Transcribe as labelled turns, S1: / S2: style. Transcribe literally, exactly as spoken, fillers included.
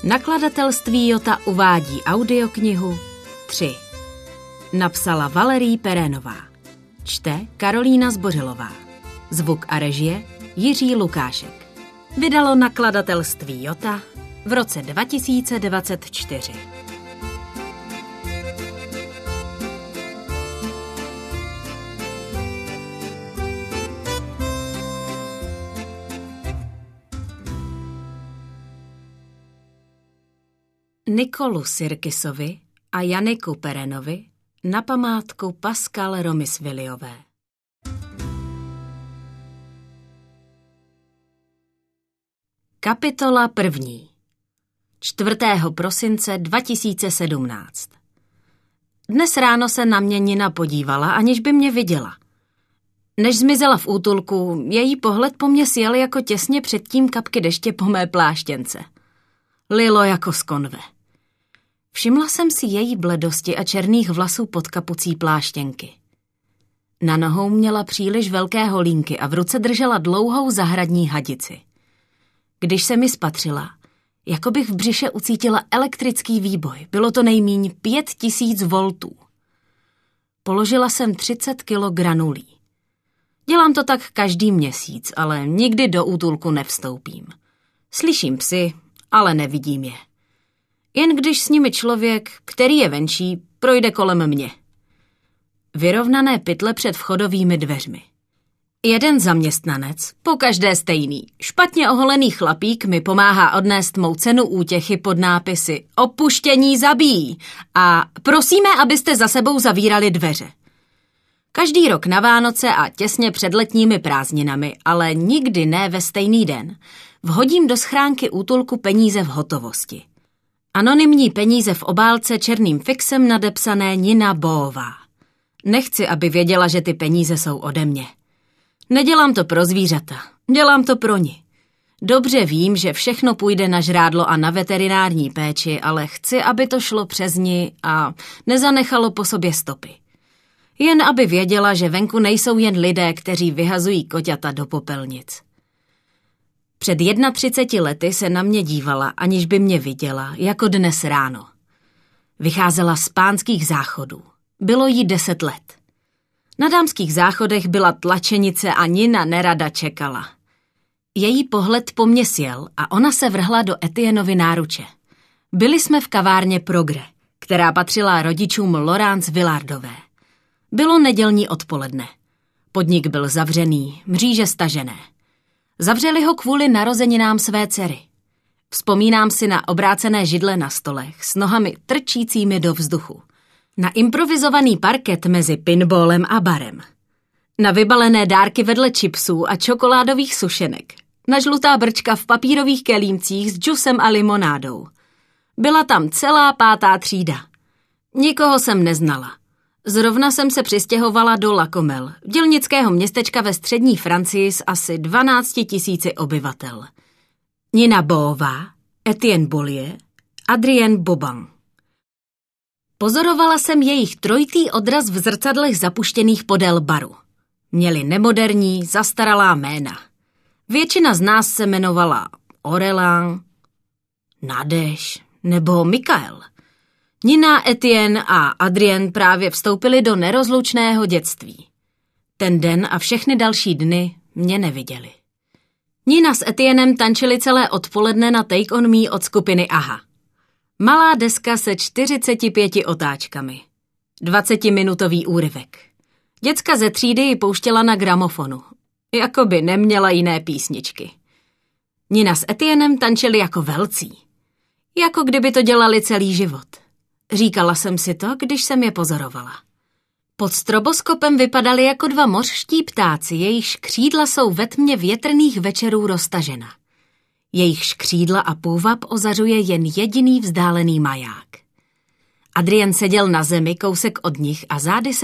S1: Nakladatelství Jota uvádí audioknihu tři. Napsala Valerie Perénová. Čte Karolína Zbořilová. Zvuk a režie Jiří Lukášek. Vydalo nakladatelství Jota v roce dva tisíce dvacet čtyři. Nikolu Sirkisovi a Janiku Perenovi na památku Pascal Romisviliové. Kapitola první. čtvrtého prosince dva tisíce sedmnáct. Dnes ráno se na mě Nina podívala, aniž by mě viděla. Než zmizela v útulku, její pohled po mně sjel jako těsně předtím kapky deště po mé pláštěnce. Lilo jako z konve. Všimla jsem si její bledosti a černých vlasů pod kapucí pláštěnky. Na nohou měla příliš velké holínky a v ruce držela dlouhou zahradní hadici. Když se mi spatřila, jako bych v břiše ucítila elektrický výboj. Bylo to nejmíň pět tisíc voltů. Položila jsem třicet kilo granulí. Dělám to tak každý měsíc, ale nikdy do útulku nevstoupím. Slyším psy, ale nevidím je. Jen když s nimi člověk, který je venčí, projde kolem mě. Vyrovnané pytle před vchodovými dveřmi. Jeden zaměstnanec, pokaždé stejný, špatně oholený chlapík mi pomáhá odnést mou cenu útěchy pod nápisy Opuštění zabíjí a prosíme, abyste za sebou zavírali dveře. Každý rok na Vánoce a těsně před letními prázdninami, ale nikdy ne ve stejný den, vhodím do schránky útulku peníze v hotovosti. Anonymní peníze v obálce černým fixem nadepsané Nina Boová. Nechci, aby věděla, že ty peníze jsou ode mě. Nedělám to pro zvířata, dělám to pro ni. Dobře vím, že všechno půjde na žrádlo a na veterinární péči, ale chci, aby to šlo přes ni a nezanechalo po sobě stopy. Jen aby věděla, že venku nejsou jen lidé, kteří vyhazují koťata do popelnic. Před třiceti jedna lety se na mě dívala, aniž by mě viděla, jako dnes ráno. Vycházela z pánských záchodů. Bylo jí deset let. Na dámských záchodech byla tlačenice a Nina nerada čekala. Její pohled po mně sjel a ona se vrhla do Etienovy náruče. Byli jsme v kavárně Progre, která patřila rodičům Laurence Villardové. Bylo nedělní odpoledne. Podnik byl zavřený, mříže stažené. Zavřeli ho kvůli narozeninám své dcery. Vzpomínám si na obrácené židle na stolech s nohami trčícími do vzduchu. Na improvizovaný parket mezi pinballem a barem. Na vybalené dárky vedle chipsů a čokoládových sušenek. Na žlutá brčka v papírových kelímcích s džusem a limonádou. Byla tam celá pátá třída. Nikoho jsem neznala. Zrovna jsem se přistěhovala do Lacomel, dělnického městečka ve střední Francii s asi dvanácti tisíci obyvatel. Nina Boová, Etienne Bollier, Adrienne Boban. Pozorovala jsem jejich trojitý odraz v zrcadlech zapuštěných podél baru. Měli nemoderní, zastaralá jména. Většina z nás se jmenovala Aurélien, Nadège nebo Michael. Nina, Etienne a Adrienne právě vstoupili do nerozlučného dětství. Ten den a všechny další dny mě neviděli. Nina s Etiennem tančili celé odpoledne na Take on Me od skupiny Aha. Malá deska se čtyřiceti pěti otáčkami. Dvacetiminutový úryvek. Děcka ze třídy ji pouštěla na gramofonu. Jakoby neměla jiné písničky. Nina s Etiennem tančili jako velcí. Jako kdyby to dělali celý život. Říkala jsem si to, když jsem je pozorovala. Pod stroboskopem vypadali jako dva mořští ptáci, jejichž křídla jsou ve tmě větrných večerů roztažena. Jejich křídla a půvab ozařuje jen jediný vzdálený maják. Adrien seděl na zemi kousek od nich a zády se